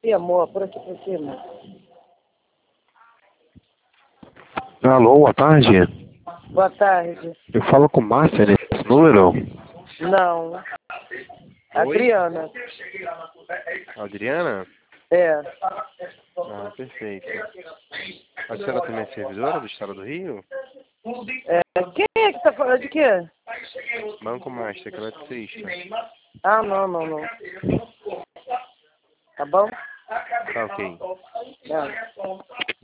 aqui, amor, por aqui por cima. Alô, boa tarde. Boa tarde. Eu falo com Márcia nesse número. Não. Adriana. Adriana? É. Ah, perfeito. A senhora também é servidora do Estado do Rio? Quem é que tá falando de quê? Banco Master, que ela é taxista. Ah, não. Tá bom? Tá ok. É.